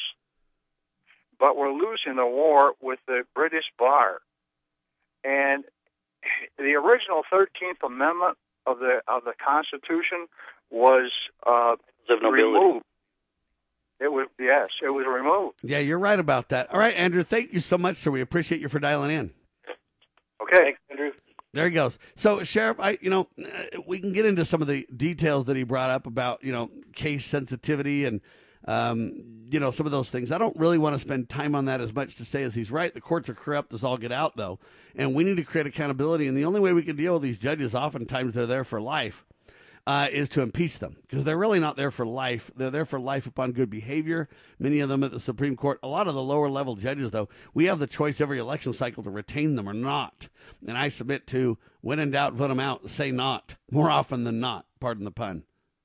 but we're losing the war with the British bar. And the original thirteenth Amendment of the of the Constitution was uh, Of nobility. removed. It was yes, it was removed. Yeah, you're right about that. All right, Andrew, thank you so much, sir. We appreciate you for dialing in. Okay, Thanks, Andrew. There he goes. So, Sheriff, I, you know, uh, we can get into some of the details that he brought up about, you know, case sensitivity and, um, you know, some of those things. I don't really want to spend time on that as much to say as he's right. The courts are corrupt as all get out, though, and we need to create accountability. And the only way we can deal with these judges, oftentimes they're there for life, uh, is to impeach them, because they're really not there for life. They're there for life upon good behavior. Many of them at the Supreme Court. A lot of the lower level judges, though, we have the choice every election cycle to retain them or not. And I submit to, when in doubt, vote them out. Say not more often than not. Pardon the pun.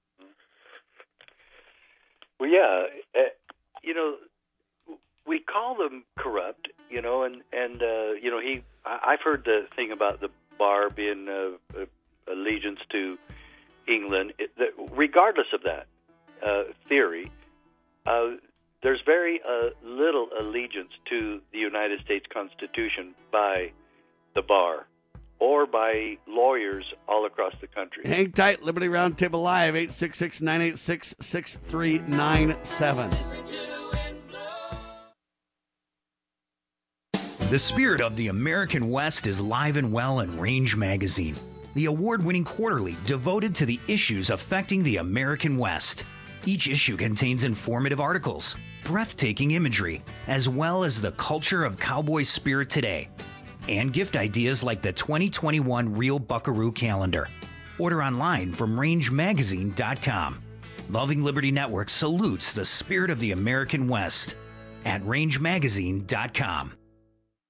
Well, yeah, uh, you know, we call them corrupt, you know, and and uh, you know, he. I- I've heard the thing about the bar being uh, uh, allegiance to England. It, the, regardless of that uh, theory, uh, there's very uh, little allegiance to the United States Constitution by the bar or by lawyers all across the country. Hang tight. Liberty Roundtable Live, eight six six, nine eight six, six three nine seven. The spirit of the American West is live and well in Range Magazine, the award-winning quarterly devoted to the issues affecting the American West. Each issue contains informative articles, breathtaking imagery, as well as the culture of cowboy spirit today, and gift ideas like the twenty twenty-one Real Buckaroo Calendar. Order online from range magazine dot com. Loving Liberty Network salutes the spirit of the American West at range magazine dot com.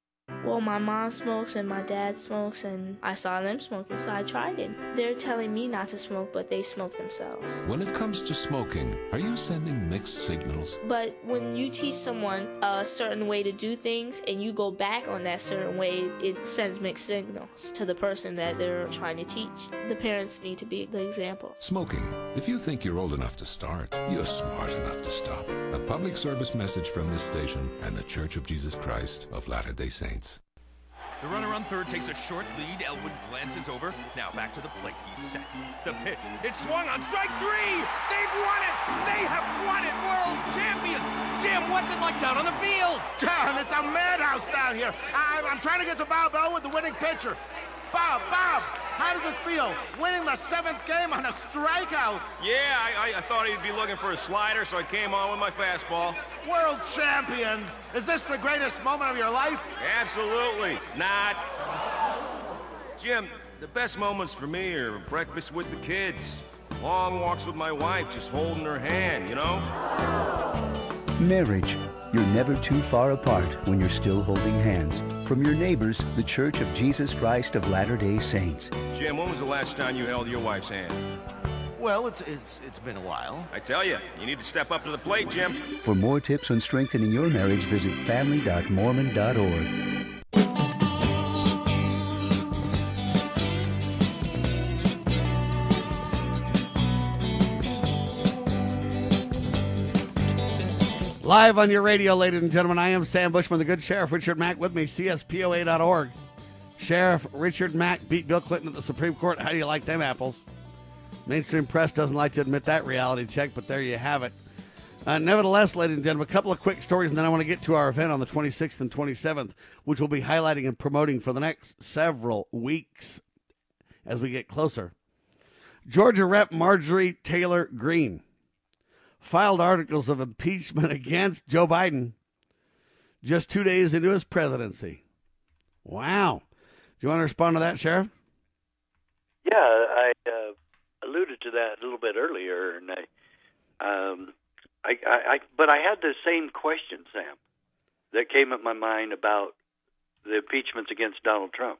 Well, my mom smokes and my dad smokes, and I saw them smoking, so I tried it. They're telling me not to smoke, but they smoke themselves. When it comes to smoking, are you sending mixed signals? But when you teach someone a certain way to do things and you go back on that certain way, it sends mixed signals to the person that they're trying to teach. The parents need to be the example. Smoking. If you think you're old enough to start, you're smart enough to stop. A public service message from this station and the Church of Jesus Christ of Latter-day Saints. The runner on third takes a short lead. Elwood glances over. Now back to the plate. He sets the pitch. It's swung on strike three. They've won it. They have won it. World champions. Jim, what's it like down on the field? John, it's a madhouse down here. I, I'm trying to get to Bob Elwood, the winning pitcher. Bob, Bob, how does it feel winning the seventh game on a strikeout? Yeah, I, I, I thought he'd be looking for a slider, so I came on with my fastball. World champions! Is this the greatest moment of your life? Absolutely not. Jim, the best moments for me are breakfast with the kids, long walks with my wife, just holding her hand, you know? Marriage. You're never too far apart when you're still holding hands. From your neighbors, the Church of Jesus Christ of Latter-day Saints. Jim, when was the last time you held your wife's hand? Well, it's it's it's been a while. I tell you, you need to step up to the plate, Jim. For more tips on strengthening your marriage, visit family dot mormon dot org. Live on your radio, ladies and gentlemen, I am Sam Bushman, the good Sheriff Richard Mack, with me, C S P O A dot org. Sheriff Richard Mack beat Bill Clinton at the Supreme Court. How do you like them apples? Mainstream press doesn't like to admit that reality check, but there you have it. Uh, nevertheless, ladies and gentlemen, a couple of quick stories, and then I want to get to our event on the twenty-sixth and twenty-seventh, which we'll be highlighting and promoting for the next several weeks as we get closer. Georgia Rep Marjorie Taylor Greene filed articles of impeachment against Joe Biden just two days into his presidency. Wow. Do you want to respond to that, Sheriff? Yeah, I uh, alluded to that a little bit earlier, and I, um, I, I, I, but I had the same question, Sam, that came at my mind about the impeachments against Donald Trump.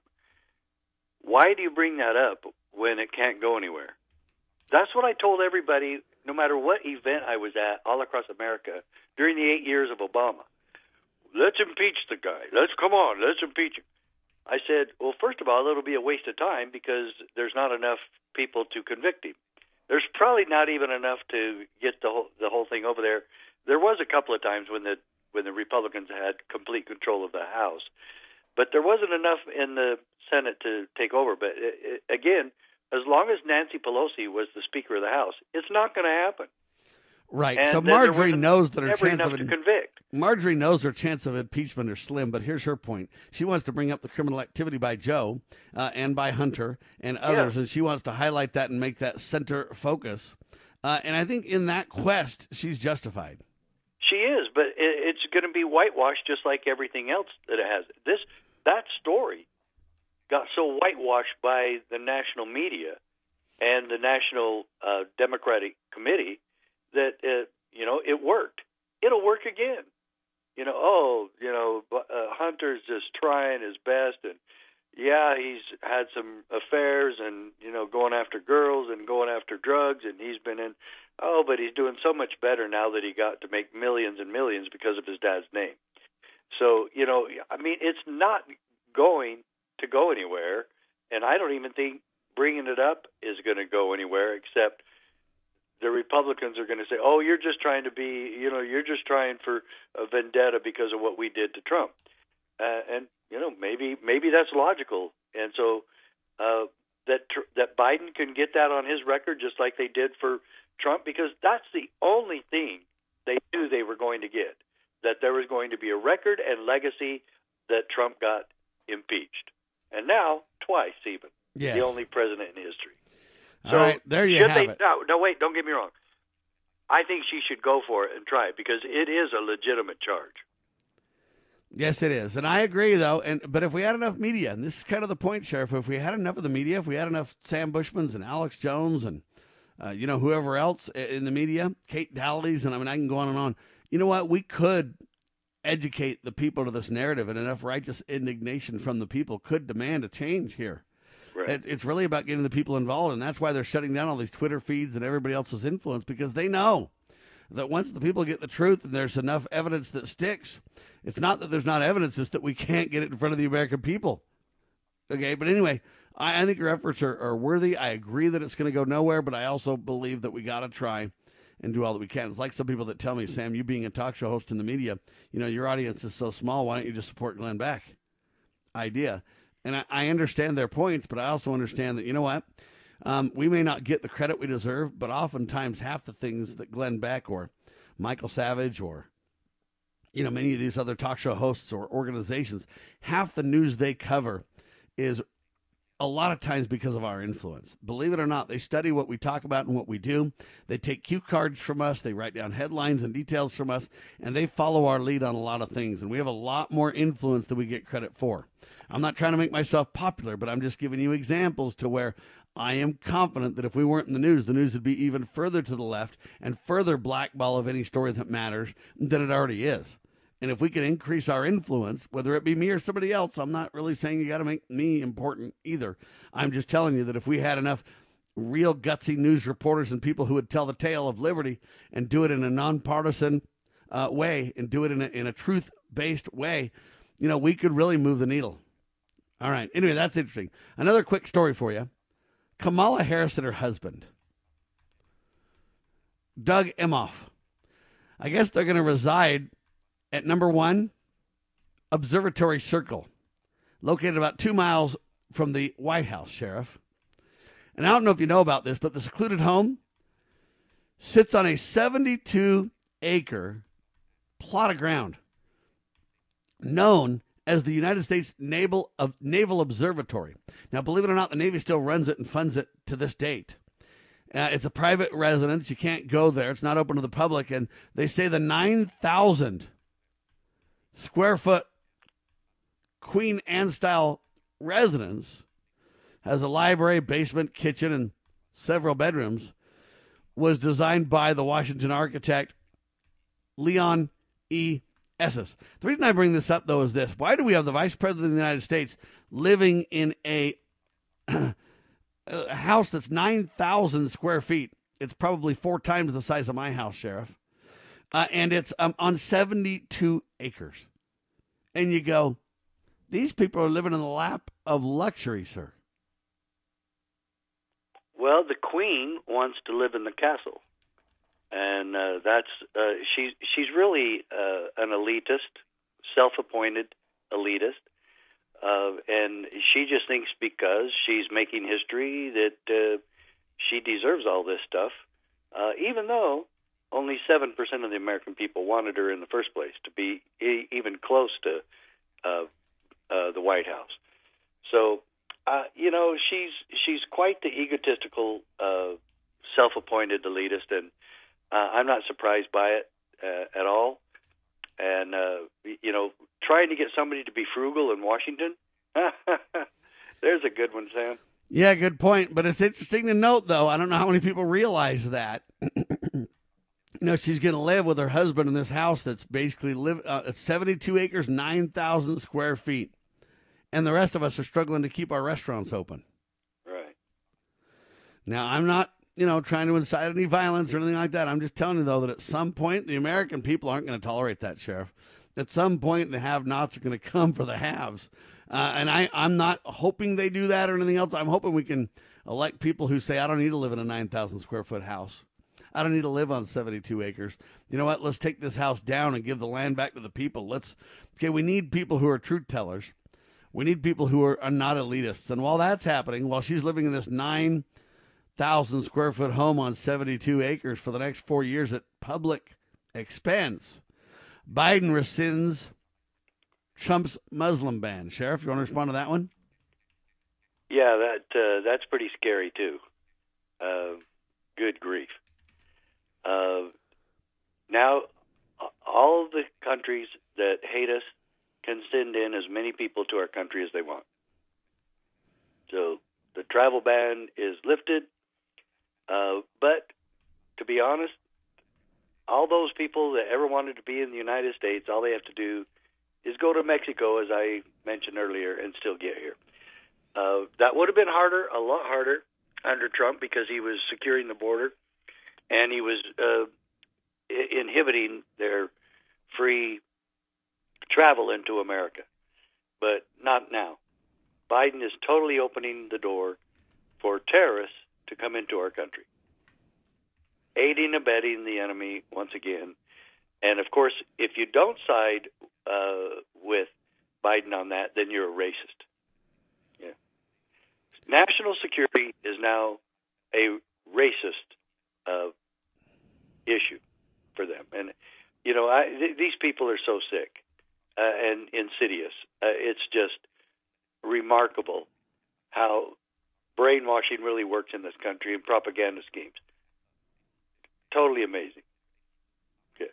Why do you bring that up when it can't go anywhere? That's what I told everybody, no matter what event I was at all across America during the eight years of Obama. Let's impeach the guy. Let's come on. Let's impeach him. I said, well, first of all, it'll be a waste of time because there's not enough people to convict him. There's probably not even enough to get the whole, the whole thing over there. There was a couple of times when the when the Republicans had complete control of the House, but there wasn't enough in the Senate to take over. But it, it, again, as long as Nancy Pelosi was the Speaker of the House, it's not going to happen. Right. And so Marjorie knows that her never chance enough of to convict. Marjorie knows her chance of impeachment are slim, but here's her point. She wants to bring up the criminal activity by Joe uh, and by Hunter and others, Yeah. and she wants to highlight that and make that center focus. Uh, and I think in that quest, she's justified. She is, but it, it's going to be whitewashed just like everything else that it has. This that story got so whitewashed by the national media and the National uh, Democratic Committee that uh, you know it worked. It'll work again. You know, oh, you know, uh, Hunter's just trying his best, and yeah, he's had some affairs, and you know, going after girls and going after drugs, and he's been in. Oh, but he's doing so much better now that he got to make millions and millions because of his dad's name. So, you know, I mean, it's not going to go anywhere, and I don't even think bringing it up is going to go anywhere, except the Republicans are going to say, oh, you're just trying to be, you know, you're just trying for a vendetta because of what we did to Trump. Uh, and, you know, maybe maybe that's logical. And so uh, that tr- that Biden can get that on his record just like they did for Trump, because that's the only thing they knew they were going to get, that there was going to be a record and legacy that Trump got impeached. And now, twice even, Yes. the only president in history. All right, there you should have they, it. No, no, wait, don't get me wrong. I think she should go for it and try it because it is a legitimate charge. Yes, it is. And I agree, though. And But if we had enough media, and this is kind of the point, Sheriff, if we had enough of the media, if we had enough Sam Bushmans and Alex Jones and, uh, you know, whoever else in the media, Kate Dallies, and I mean, I can go on and on. You know what? We could educate the people to this narrative, and enough righteous indignation from the people could demand a change here. Right. It, it's really about getting the people involved, and that's why they're shutting down all these Twitter feeds and everybody else's influence, because they know that once the people get the truth and there's enough evidence that sticks, it's not that there's not evidence, it's that we can't get it in front of the American people. Okay, but anyway, I, I think your efforts are, are worthy. I agree that it's going to go nowhere, but I also believe that we got to try and do all that we can. It's like some people that tell me, Sam, you being a talk show host in the media, you know, your audience is so small, why don't you just support Glenn Beck? Idea. And I, I understand their points, but I also understand that, you know what, um, we may not get the credit we deserve, but oftentimes half the things that Glenn Beck or Michael Savage or, you know, many of these other talk show hosts or organizations, half the news they cover is a lot of times because of our influence. Believe it or not, they study what we talk about and what we do. They take cue cards from us. They write down headlines and details from us, and they follow our lead on a lot of things. And we have a lot more influence than we get credit for. I'm not trying to make myself popular, but I'm just giving you examples to where I am confident that if we weren't in the news, the news would be even further to the left and further blackball of any story that matters than it already is. And if we can increase our influence, whether it be me or somebody else, I'm not really saying you got to make me important either. I'm just telling you that if we had enough real gutsy news reporters and people who would tell the tale of liberty and do it in a nonpartisan uh, way and do it in a, in a truth-based way, you know, we could really move the needle. All right. Anyway, that's interesting. Another quick story for you. Kamala Harris and her husband, Doug Emhoff. I guess they're going to reside at number one, Observatory Circle, located about two miles from the White House, Sheriff. And I don't know if you know about this, but the secluded home sits on a seventy-two acre plot of ground known as the United States Naval, uh, Naval Observatory. Now, believe it or not, the Navy still runs it and funds it to this date. Uh, it's a private residence. You can't go there. It's not open to the public. And they say the nine thousand square foot Queen Anne style residence has a library, basement, kitchen, and several bedrooms, was designed by the Washington architect Leon E. Esses. The reason I bring this up, though, is this. Why do we have the Vice President of the United States living in a, a house that's nine thousand square feet? It's probably four times the size of my house, Sheriff. Uh, and it's um, on seventy-two acres. And you go, these people are living in the lap of luxury, sir. Well, the Queen wants to live in the castle. And uh, that's uh, she's she's really uh, an elitist, self-appointed elitist, uh, and she just thinks because she's making history that uh, she deserves all this stuff, uh, even though only seven percent of the American people wanted her in the first place to be e- even close to uh, uh, the White House. So, uh, you know, she's she's quite the egotistical, uh, self-appointed elitist, and Uh, I'm not surprised by it uh, at all. And, uh, you know, trying to get somebody to be frugal in Washington, there's a good one, Sam. Yeah, good point. But it's interesting to note, though, I don't know how many people realize that. You know, she's going to live with her husband in this house that's basically live uh, at seventy-two acres, nine thousand square feet. And the rest of us are struggling to keep our restaurants open. Right. Now, I'm not, you know, trying to incite any violence or anything like that. I'm just telling you, though, that at some point, the American people aren't going to tolerate that, Sheriff. At some point, the have-nots are going to come for the haves. Uh, and I, I'm not hoping they do that or anything else. I'm hoping we can elect people who say, I don't need to live in a nine thousand square foot house. I don't need to live on seventy-two acres. You know what? Let's take this house down and give the land back to the people. Let's, okay, we need people who are truth tellers. We need people who are, are not elitists. And while that's happening, while she's living in this nine thousand square foot home on seventy-two acres for the next four years at public expense, Biden rescinds Trump's Muslim ban. Sheriff, you want to respond to that one? Yeah, that uh, that's pretty scary too. Uh, good grief. Uh, now, all the countries that hate us can send in as many people to our country as they want. So the travel ban is lifted. Uh, but to be honest, all those people that ever wanted to be in the United States, all they have to do is go to Mexico, as I mentioned earlier, and still get here. Uh, that would have been harder, a lot harder, under Trump because he was securing the border and he was uh, I- inhibiting their free travel into America. But not now. Biden is totally opening the door for terrorists to come into our country, aiding and abetting the enemy once again. And, of course, if you don't side uh, with Biden on that, then you're a racist. Yeah. National security is now a racist uh, issue for them. And, you know, I, th- these people are so sick uh, and insidious. Uh, it's just remarkable how brainwashing really works in this country and propaganda schemes. Totally amazing. Yeah.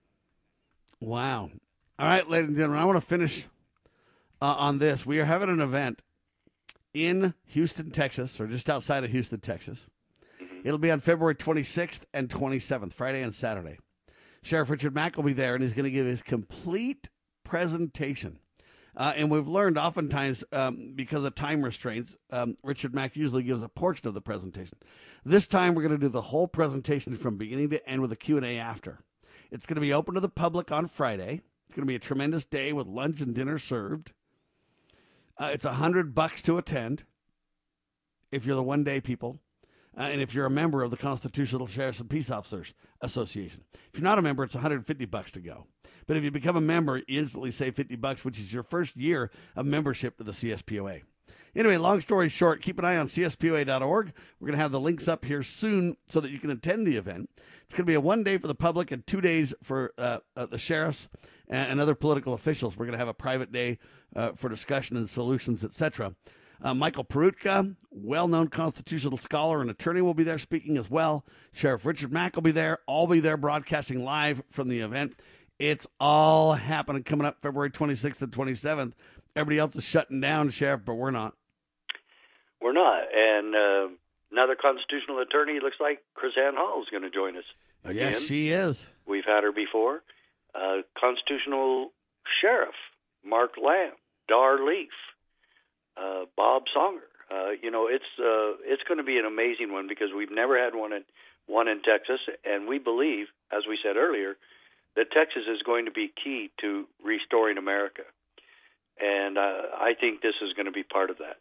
Wow. All right, ladies and gentlemen, I want to finish uh, on this. We are having an event in Houston, Texas, or just outside of Houston, Texas. Mm-hmm. It'll be on February twenty-sixth and twenty-seventh, Friday and Saturday. Sheriff Richard Mack will be there, and he's going to give his complete presentation. Uh, and we've learned oftentimes, um, because of time restraints, um, Richard Mack usually gives a portion of the presentation. This time, we're going to do the whole presentation from beginning to end with a Q and A after. It's going to be open to the public on Friday. It's going to be a tremendous day with lunch and dinner served. Uh, it's a hundred bucks to attend if you're the one-day people, uh, and if you're a member of the Constitutional Sheriffs and Peace Officers Association. If you're not a member, it's one hundred fifty bucks to go. But if you become a member, you instantly save fifty bucks, which is your first year of membership to the C S P O A. Anyway, long story short, keep an eye on C S P O A dot org. We're going to have the links up here soon so that you can attend the event. It's going to be a one day for the public and two days for uh, uh, the sheriffs and, and other political officials. We're going to have a private day uh, for discussion and solutions, et cetera. Uh, Michael Perutka, well-known constitutional scholar and attorney, will be there speaking as well. Sheriff Richard Mack will be there. I'll be there broadcasting live from the event. It's all happening coming up February twenty-sixth and twenty-seventh. Everybody else is shutting down, Sheriff, but we're not. We're not. And uh, another constitutional attorney, looks like Chris Ann Hall is going to join us again. Yes, she is. We've had her before. Uh, constitutional sheriff, Mark Lamb, Dar Leaf, uh, Bob Songer. Uh, you know, it's uh, it's going to be an amazing one because we've never had one in, one in Texas, and we believe, as we said earlier, that Texas is going to be key to restoring America. And uh, I think this is going to be part of that.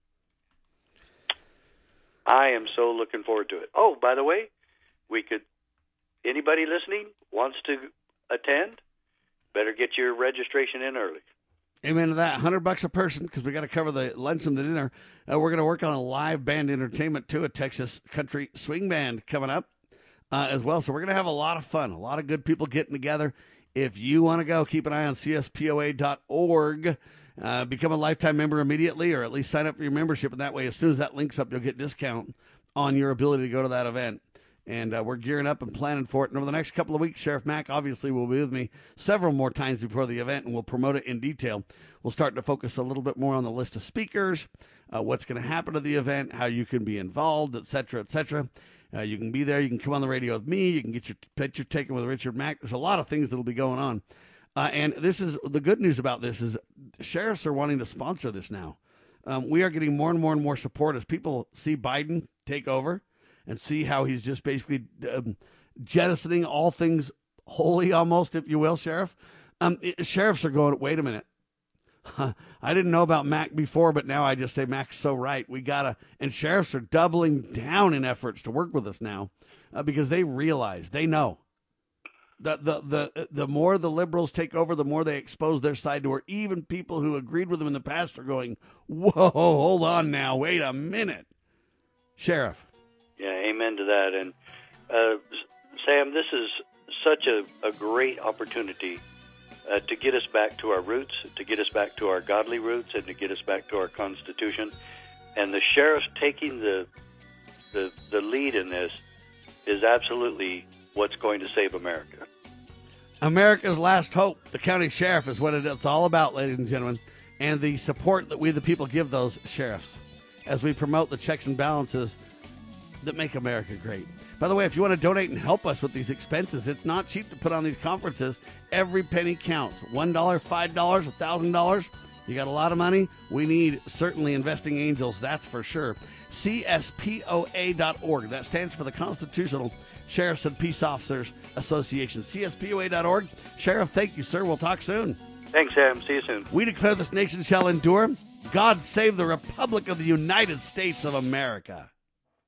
I am so looking forward to it. Oh, by the way, we could, anybody listening wants to attend, better get your registration in early. Amen to that. one hundred bucks a person because we got to cover the lunch and the dinner. Uh, we're going to work on a live band entertainment too, a Texas country swing band coming up. Uh, as well. So we're going to have a lot of fun, a lot of good people getting together. If you want to go, keep an eye on C S P O A dot org. Uh, become a lifetime member immediately, or at least sign up for your membership. And that way, as soon as that links up, you'll get discount on your ability to go to that event. And uh, we're gearing up and planning for it. And over the next couple of weeks, Sheriff Mack obviously will be with me several more times before the event, and we'll promote it in detail. We'll start to focus a little bit more on the list of speakers, uh, what's going to happen to the event, how you can be involved, et cetera, et cetera. Uh, you can be there. You can come on the radio with me. You can get your picture taken with Richard Mack. There's a lot of things that will be going on. Uh, and this is the good news about this is sheriffs are wanting to sponsor this now. Um, we are getting more and more and more support as people see Biden take over and see how he's just basically um, jettisoning all things holy almost, if you will, Sheriff. Um, it, sheriffs are going, wait a minute. I didn't know about Mac before, but now I just say Mac's so right. We gotta, and sheriffs are doubling down in efforts to work with us now uh, because they realize, they know the, the the the more the liberals take over, the more they expose their side to her. Even people who agreed with them in the past are going, whoa, hold on now, wait a minute, Sheriff. Yeah, amen to that. And uh, Sam, this is such a, a great opportunity Uh, to get us back to our roots, to get us back to our godly roots, and to get us back to our Constitution. And the sheriffs taking the, the the lead in this is absolutely what's going to save America. America's last hope. The county sheriff is what it's all about, ladies and gentlemen, and the support that we the people give those sheriffs as we promote the checks and balances that make America great. By the way, if you want to donate and help us with these expenses, it's not cheap to put on these conferences. Every penny counts. one dollar, five dollars, one thousand dollars. You got a lot of money? We need certainly investing angels, that's for sure. C S P O A dot org. That stands for the Constitutional Sheriffs and Peace Officers Association. C S P O A dot org. Sheriff, thank you, sir. We'll talk soon. Thanks, Sam. See you soon. We declare this nation shall endure. God save the Republic of the United States of America.